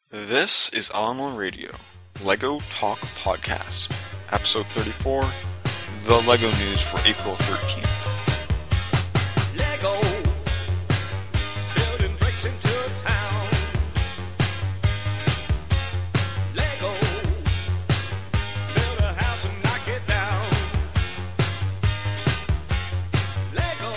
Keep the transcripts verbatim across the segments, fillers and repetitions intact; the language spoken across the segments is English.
This is Alamo Radio, LEGO Talk Podcast, Episode thirty-four, The LEGO News for April thirteenth. Lego, building bricks into town. Lego, build a house and knock it down. Lego,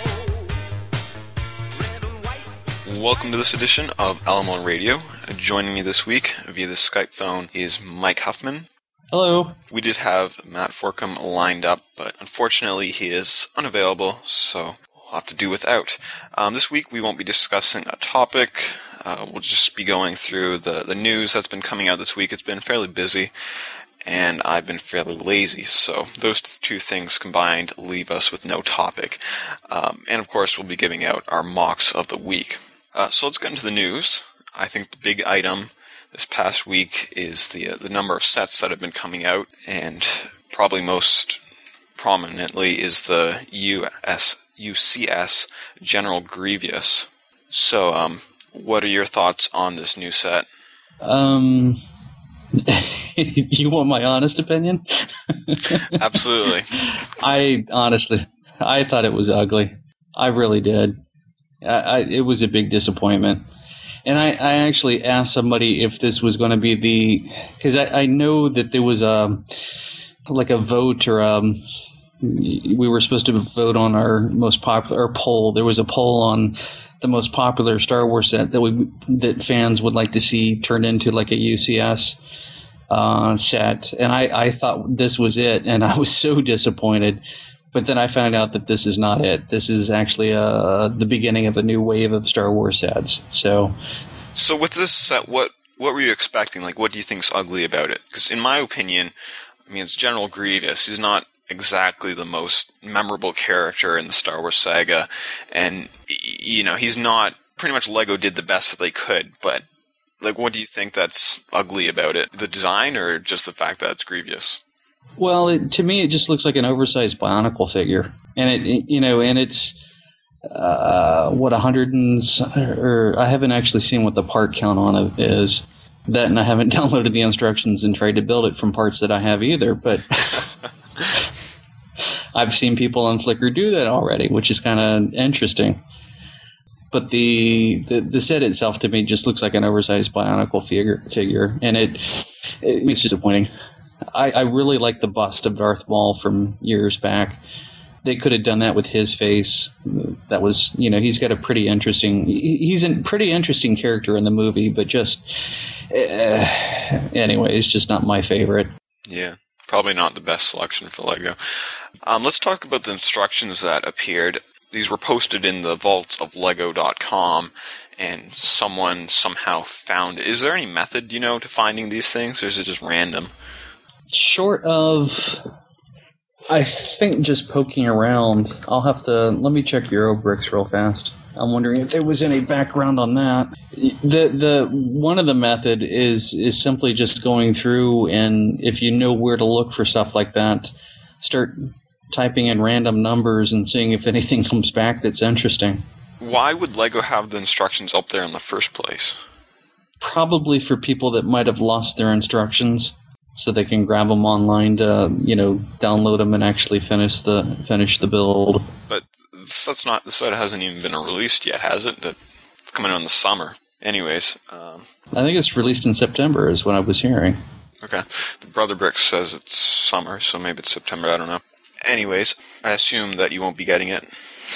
red and white. Welcome to this edition of Alamo Radio. Joining me this week via the Skype phone is Mike Huffman. Hello. We did have Matt Forcum lined up, but unfortunately he is unavailable, so we'll have to do without. Um, this week we won't be discussing a topic. Uh, we'll just be going through the, the news that's been coming out this week. It's been fairly busy, and I've been fairly lazy, so those two things combined leave us with no topic. Um, and of course we'll be giving out our mocks of the week. Uh, so let's get into the news. I think the big item this past week is the uh, the number of sets that have been coming out, and probably most prominently is the U S U C S General Grievous. So, um, what are your thoughts on this new set? Um, you want my honest opinion? Absolutely. I honestly, I thought it was ugly. I really did. I, I, it was a big disappointment. And I, I actually asked somebody if this was going to be the, because I, I know that there was a, like a vote or um, we were supposed to vote on our most popular, or poll. There was a poll on the most popular Star Wars set that we that fans would like to see turned into like a U C S uh, set. And I, I thought this was it, and I was so disappointed. But then I found out that this is not it. This is actually uh, the beginning of a new wave of Star Wars sets. So, so with this set, what what were you expecting? Like, what do you think's ugly about it? Because in my opinion, I mean, it's General Grievous. He's not exactly the most memorable character in the Star Wars saga, and you know, he's not. Pretty much, LEGO did the best that they could. But like, what do you think that's ugly about it? The design, or just the fact that it's Grievous? Well, it, to me, it just looks like an oversized Bionicle figure, and it, it you know, and it's uh, what a hundred and or I haven't actually seen what the part count on it is. That, and I haven't downloaded the instructions and tried to build it from parts that I have either. But I've seen people on Flickr do that already, which is kind of interesting. But the, the the set itself to me just looks like an oversized Bionicle figure, figure, and it it's disappointing. I, I really like the bust of Darth Maul from years back. They could have done that with his face. That was, you know, he's got a pretty interesting, he's a pretty interesting character in the movie, but just, uh, anyway, it's just not my favorite. Yeah, probably not the best selection for LEGO. Um, let's talk about the instructions that appeared. These were posted in the vaults of lego dot com, and someone somehow found it. Is there any method, you know, to finding these things, or is it just random? Short of, I think, just poking around. I'll have to, let me check Eurobricks real fast. I'm wondering if there was any background on that. The the one of the method is is simply just going through, and if you know where to look for stuff like that, start typing in random numbers and seeing if anything comes back that's interesting. Why would LEGO have the instructions up there in the first place? Probably for people that might have lost their instructions, so they can grab them online to, you know, download them and actually finish the finish the build. But that's not, the set hasn't even been released yet, has it? It's coming out in the summer. Anyways. Um, I think it's released in September is what I was hearing. Okay. The Brother Brick says it's summer, so maybe it's September, I don't know. Anyways, I assume that you won't be getting it.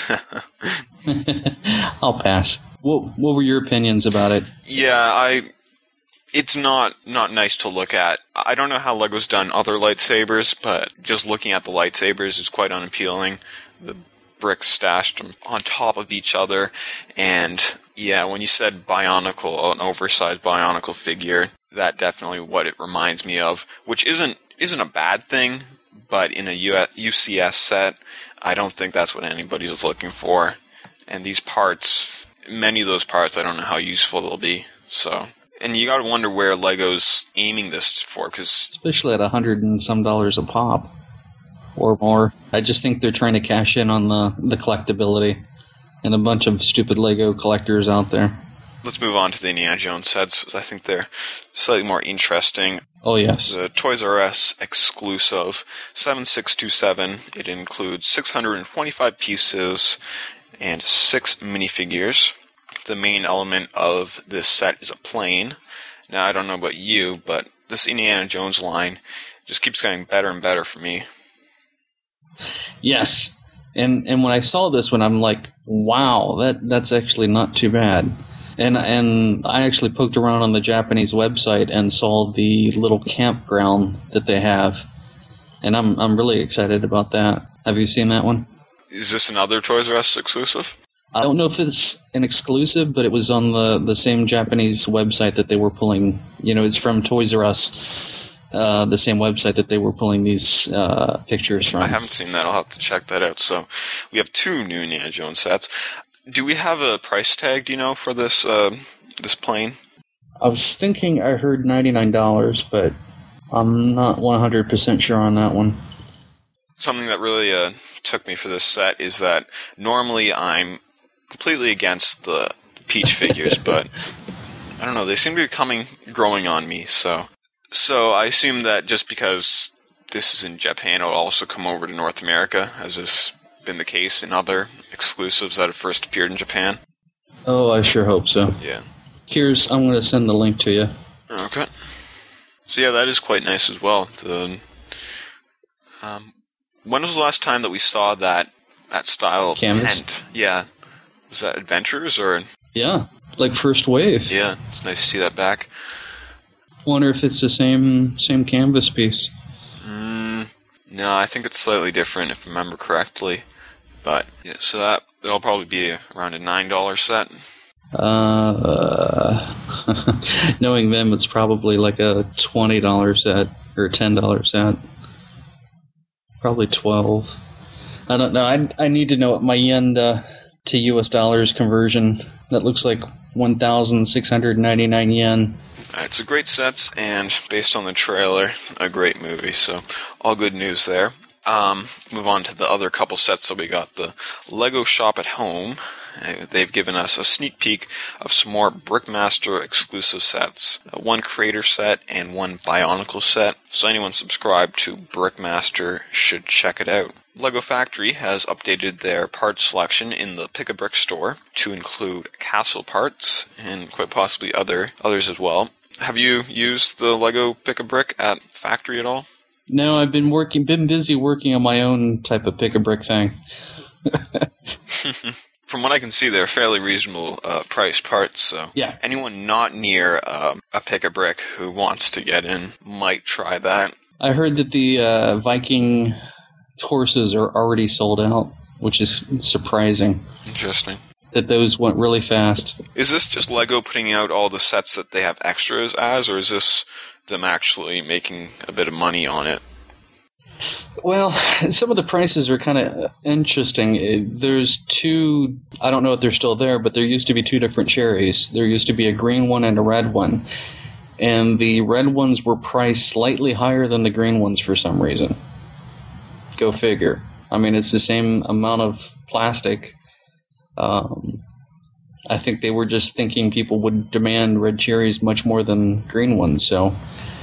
I'll pass. What, what were your opinions about it? Yeah, I... It's not, not nice to look at. I don't know how LEGO's done other lightsabers, but just looking at the lightsabers is quite unappealing. The bricks stashed on top of each other, and yeah, when you said Bionicle, an oversized Bionicle figure, that definitely what it reminds me of, which isn't isn't a bad thing, but in a U C S set, I don't think that's what anybody's looking for. And these parts, many of those parts, I don't know how useful they'll be, so... And you gotta wonder where LEGO's aiming this for, because... Especially at a hundred and some dollars a pop. Or more. I just think they're trying to cash in on the, the collectability. And a bunch of stupid LEGO collectors out there. let's move on to the Indiana Jones sets. I think they're slightly more interesting. Oh, yes. The Toys R Us exclusive seven six two seven. It includes six hundred twenty-five pieces and six minifigures. The main element of this set is a plane. Now, I don't know about you, but this Indiana Jones line just keeps getting better and better for me. Yes. And and when I saw this one, I'm like, wow, that that's actually not too bad. And and I actually poked around on the Japanese website and saw the little campground that they have, and I'm I'm really excited about that. Have you seen that one? Is this another Toys R Us exclusive? I don't know if it's an exclusive, but it was on the, the same Japanese website that they were pulling. You know, it's from Toys R Us, uh, the same website that they were pulling these uh, pictures from. I haven't seen that. I'll have to check that out. So we have two new Indiana Jones sets. Do we have a price tag, do you know, for this uh, this plane? I was thinking I heard ninety-nine dollars, but I'm not one hundred percent sure on that one. Something that really uh, took me for this set is that normally I'm completely against the Peach figures, but I don't know, they seem to be coming, growing on me, so... So I assume that just because this is in Japan, it'll also come over to North America, as has been the case in other exclusives that have first appeared in Japan. Oh, I sure hope so. Yeah. Here's, I'm going to send the link to you. Okay. So yeah, that is quite nice as well. The, um, when was the last time that we saw that that style of Canvas? tent? Yeah. Was that Adventures or? Yeah, like First Wave. Yeah, it's nice to see that back. Wonder if it's the same same canvas piece. Mm, no, I think it's slightly different if I remember correctly. But yeah, so that that'll probably be around a nine dollar set. Uh, knowing them, it's probably like a twenty dollar set or a ten dollar set. Probably twelve. I don't know. I I need to know what my yen uh, to U S dollars conversion. That looks like one thousand six hundred ninety-nine yen. It's a great set, and based on the trailer, a great movie. So all good news there. Um, move on to the other couple sets. So we got the Lego Shop at Home. They've given us a sneak peek of some more Brickmaster exclusive sets. One Creator set and one Bionicle set. So anyone subscribed to Brickmaster should check it out. Lego Factory has updated their parts selection in the Pick-a-Brick store to include castle parts and quite possibly other others as well. Have you used the Lego Pick-a-Brick at Factory at all? No, I've been working, been busy working on my own type of Pick-a-Brick thing. From what I can see, they're fairly reasonable uh, priced parts, so yeah. Anyone not near um, a Pick-a-Brick who wants to get in might try that. I heard that the uh, Viking horses are already sold out, which is surprising. Interesting. That those went really fast. Is this just Lego putting out all the sets that they have extras as, or is this them actually making a bit of money on it? Well, some of the prices are kind of interesting. There's two, I don't know if they're still there, but there used to be two different cherries. There used to be a green one and a red one. And the red ones were priced slightly higher than the green ones for some reason. Go figure. I mean, it's the same amount of plastic. Um, I think they were just thinking people would demand red cherries much more than green ones. So,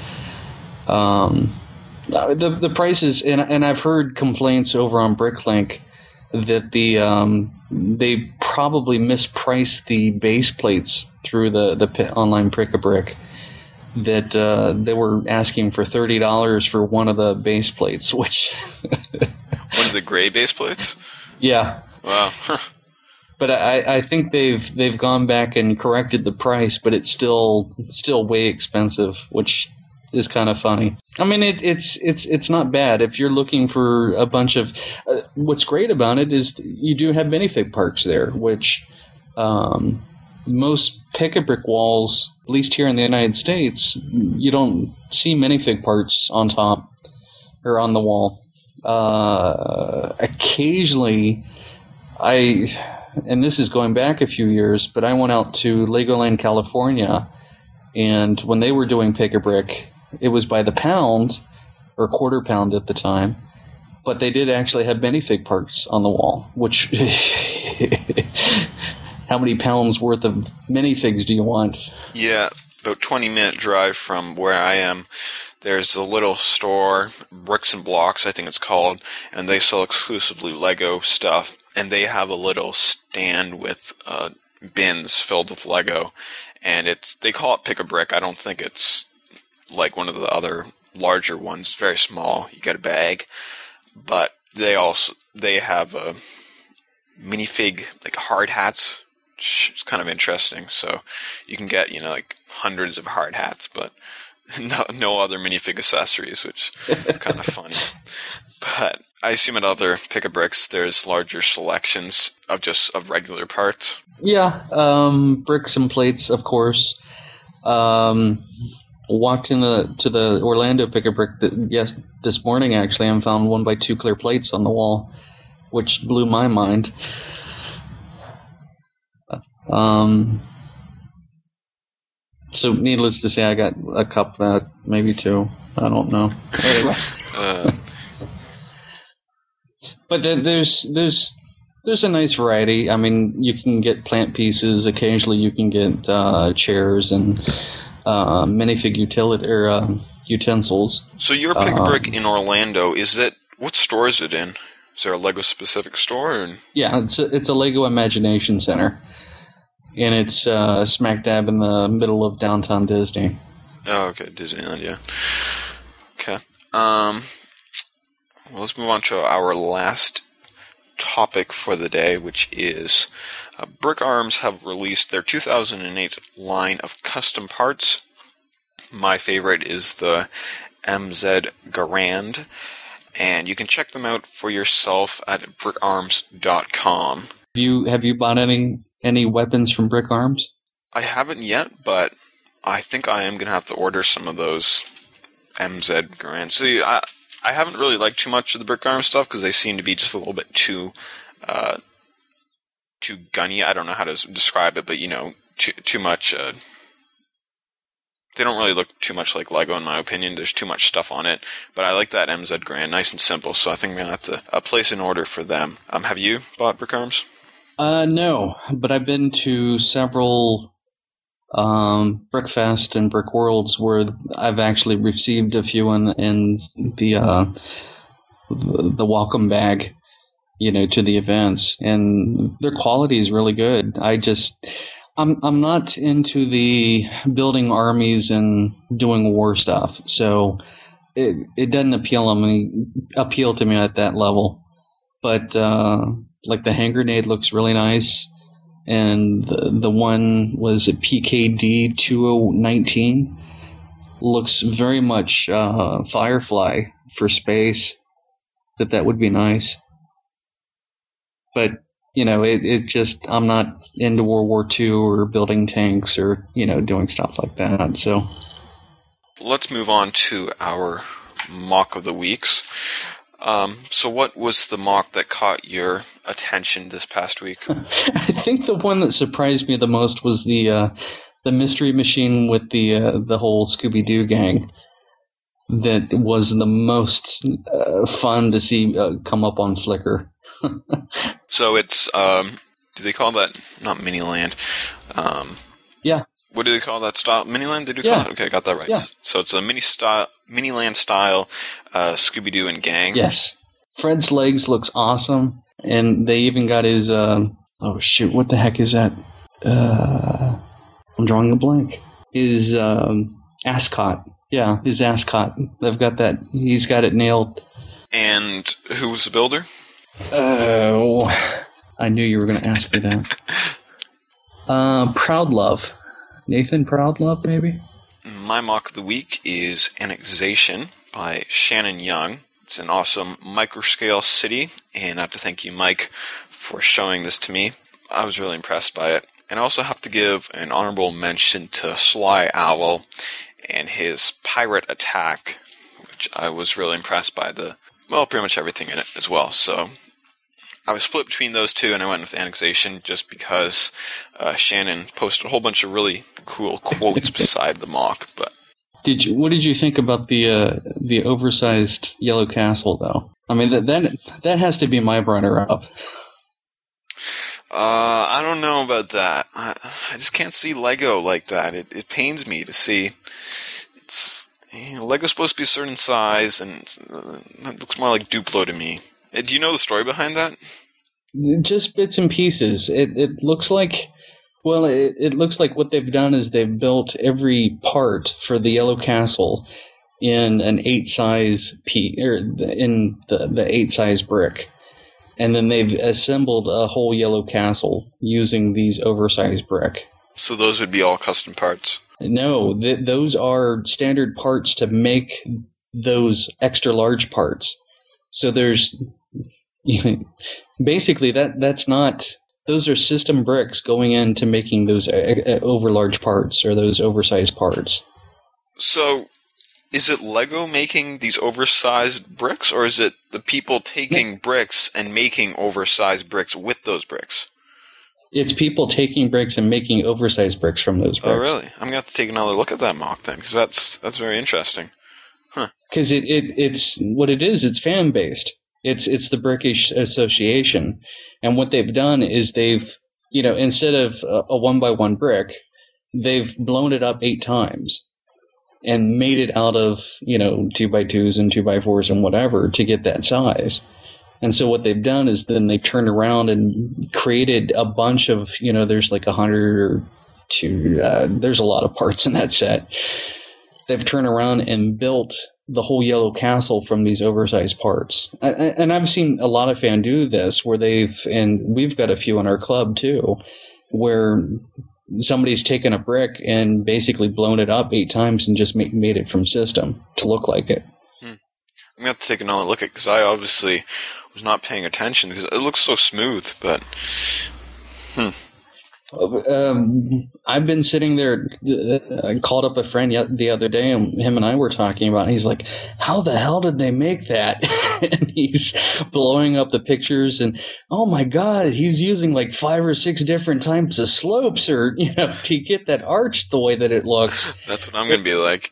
um... The the prices, and and I've heard complaints over on Bricklink that the um, they probably mispriced the base plates through the the online Pick-a-Brick. That uh, they were asking for thirty dollars for one of the base plates, which one of the gray base plates. Yeah. Wow. But I, I think they've they've gone back and corrected the price, but it's still still way expensive, which is kind of funny. I mean, it, it's it's it's not bad if you're looking for a bunch of. Uh, what's great about it is you do have minifig parks there, which um, most Pick-a-Brick walls, at least here in the United States, you don't see minifig parts on top or on the wall. Uh, occasionally, I and this is going back a few years, but I went out to Legoland, California, and when they were doing Pick-a-Brick, it was by the pound, or quarter pound at the time, but they did actually have minifig parts on the wall, which, how many pounds worth of minifigs do you want? Yeah, about twenty minute drive from where I am. There's a little store, Bricks and Blocks, I think it's called, and they sell exclusively Lego stuff. And they have a little stand with uh, bins filled with Lego, and it's they call it Pick a Brick. I don't think it's like one of the other larger ones. It's very small. You get a bag, but they also they have a minifig like hard hats. It's kind of interesting. So you can get you know like hundreds of hard hats, but no, no other minifig accessories, which is kind of funny. But I assume at other Pick-a-Bricks there's larger selections of just of regular parts. Yeah, um, bricks and plates, of course. Um, walked in the, to the Orlando Pick-a-Brick th- yes, this morning, actually, and found one by two clear plates on the wall, which blew my mind. Um, so, needless to say, I got a cup, uh, maybe two. I don't know. Anyway. uh, But there's there's there's a nice variety. I mean, you can get plant pieces. Occasionally, you can get uh, chairs and uh, minifig utility or uh, utensils. So your Pick-a-Brick Um, in Orlando, is it? What store is it in? Is there a Lego specific store? Or? Yeah, it's a, it's a Lego Imagination Center, and it's uh, smack dab in the middle of downtown Disney. Oh, okay, Disneyland. Yeah. Okay. Um. Well, let's move on to our last topic for the day, which is uh, Brick Arms have released their two thousand eight line of custom parts. My favorite is the M Z Garand, and you can check them out for yourself at brick arms dot com. Have you have you bought any any weapons from Brick Arms? I haven't yet, but I think I am going to have to order some of those M Z Garand. See, I... I haven't really liked too much of the Brick Arms stuff because they seem to be just a little bit too, uh, too gunny. I don't know how to describe it, but you know, too too much. Uh, they don't really look too much like Lego, in my opinion. There's too much stuff on it, but I like that M Z Garand, nice and simple. So I think I'm gonna have to uh, place an order for them. Um, have you bought Brick Arms? Uh, no, but I've been to several um, Brickfest and Brick Worlds where I've actually received a few in, in the uh, the welcome bag, you know, to the events, and their quality is really good. I just I'm I'm not into the building armies and doing war stuff, so it it doesn't appeal to me appeal to me at that level. But uh, like the hand grenade looks really nice. And the, the one was a P K D two thousand nineteen. Looks very much uh, Firefly for space. That that would be nice. But, you know, it, it just, I'm not into World War Two or building tanks or, you know, doing stuff like that. So Let's move on to our mock of the weeks. Um, so what was the mock that caught your attention this past week? I think the one that surprised me the most was the uh, the Mystery Machine with the uh, the whole Scooby-Doo gang. That was the most uh, fun to see uh, come up on Flickr. So it's, um, do they call that, not Miniland, um, Yeah. what do they call that style? Miniland, they do Yeah. call it? Okay, I got that right. Yeah. So it's a mini style, Miniland style, uh, Scooby-Doo and gang. Yes. Fred's legs looks awesome, and they even got his, uh, oh shoot, what the heck is that? Uh, I'm drawing a blank. His, um, ascot. Yeah, his ascot. They've got that, he's got it nailed. And who was the builder? Oh, I knew you were going to ask me that. uh, Proudlove. Nathan Proudlove, maybe? My mock of the week is Annexation by Shannon Young. It's an awesome microscale city, and I have to thank you, Mike, for showing this to me. I was really impressed by it. And I also have to give an honorable mention to Sly Owl and his pirate attack, which I was really impressed by the, well, pretty much everything in it as well. So I was split between those two, and I went with Annexation just because uh, Shannon posted a whole bunch of really cool quotes beside the mock. But Did you? What did you think about the uh, the oversized Yellow Castle, though? I mean, that that, that has to be my runner-up. Uh, I don't know about that. I, I just can't see Lego like that. It it pains me to see. It's you know, Lego's supposed to be a certain size, and it's, uh, it looks more like Duplo to me. Uh, Do you know the story behind that? Just bits and pieces. It it looks like, well, it, it looks like what they've done is they've built every part for the Yellow Castle in an eight size p or in the the eight size brick, and then they've assembled a whole Yellow Castle using these oversized brick. So those would be all custom parts. No, th- those are standard parts to make those extra large parts. So there's basically that that's not. Those are system bricks going into making those uh, over large parts or those oversized parts. So, is it Lego making these oversized bricks, or is it the people taking bricks and making oversized bricks with those bricks? It's people taking bricks and making oversized bricks from those bricks. Oh, really? I'm gonna have to take another look at that mock then, because that's that's very interesting. Huh? Because it, it it's what it is. It's fan based. It's it's the Brickish Association, and what they've done is they've you know instead of a, a one by one brick, they've blown it up eight times, and made it out of you know two by twos and two by fours and whatever to get that size. And so what they've done is then they've turned around and created a bunch of you know there's like a hundred or two. Uh, there's a lot of parts in that set. They've turned around and built the whole Yellow Castle from these oversized parts. And I've seen a lot of fans do this where they've, and we've got a few in our club too, where somebody's taken a brick and basically blown it up eight times and just make, made it from system to look like it. Hmm. I'm going to have to take another look at it because I obviously was not paying attention because it looks so smooth, but hmm. Um, I've been sitting there. Uh, I called up a friend the other day, and him and I were talking about it. He's like, "How the hell did they make that?" And he's blowing up the pictures, and oh my god, he's using like five or six different types of slopes, or you know, to get that arch the way that it looks. That's what I'm going to be like.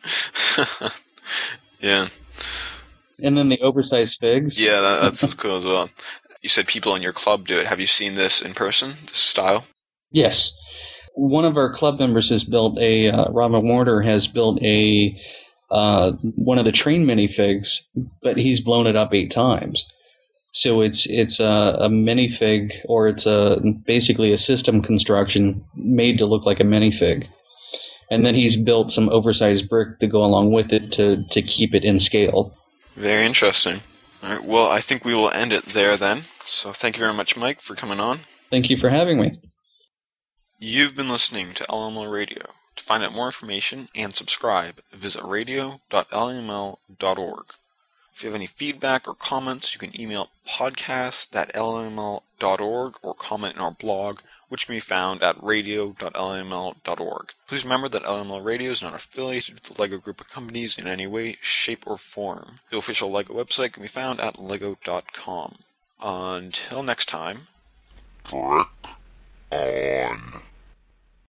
Yeah. And then the oversized figs. Yeah, that, that's cool as well. You said people in your club do it. Have you seen this in person? This style? Yes. One of our club members has built a, uh, Robin Warner has built a, uh, one of the train minifigs, but he's blown it up eight times. So it's, it's a, a minifig, or it's a, basically a system construction made to look like a minifig. And then he's built some oversized brick to go along with it to, to keep it in scale. Very interesting. All right, well, I think we will end it there then. So thank you very much, Mike, for coming on. Thank you for having me. You've been listening to L M L Radio. To find out more information and subscribe, visit radio dot l m l dot org. If you have any feedback or comments, you can email podcast at l m l dot org or comment in our blog, which can be found at radio dot l m l dot org. Please remember that L M L Radio is not affiliated with the LEGO Group of Companies in any way, shape, or form. The official LEGO website can be found at lego dot com. Until next time... Brick on.